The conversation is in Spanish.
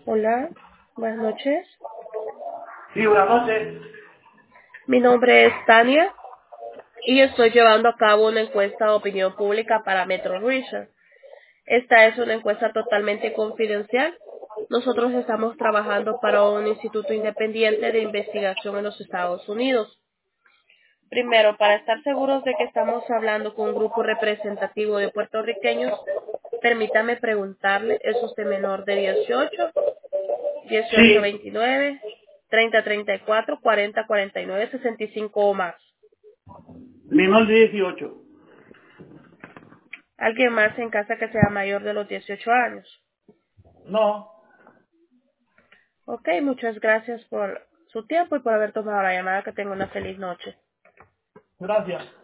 Hola, buenas noches. Sí, buenas noches. Mi nombre es Tania y estoy llevando a cabo una encuesta de opinión pública para Metro Research. Esta es una encuesta totalmente confidencial. Nosotros estamos trabajando para un instituto independiente de investigación en los Estados Unidos. Primero, para estar seguros de que estamos hablando con un grupo representativo de puertorriqueños, permítame preguntarle, ¿es usted menor de 18? Sí, 1829, 3034, 4049, 65 o más. menor de 18. Alguien más en casa que sea mayor de los 18 años. No, Ok, muchas gracias por su tiempo y por haber tomado la llamada. Que tenga una feliz noche. gracias.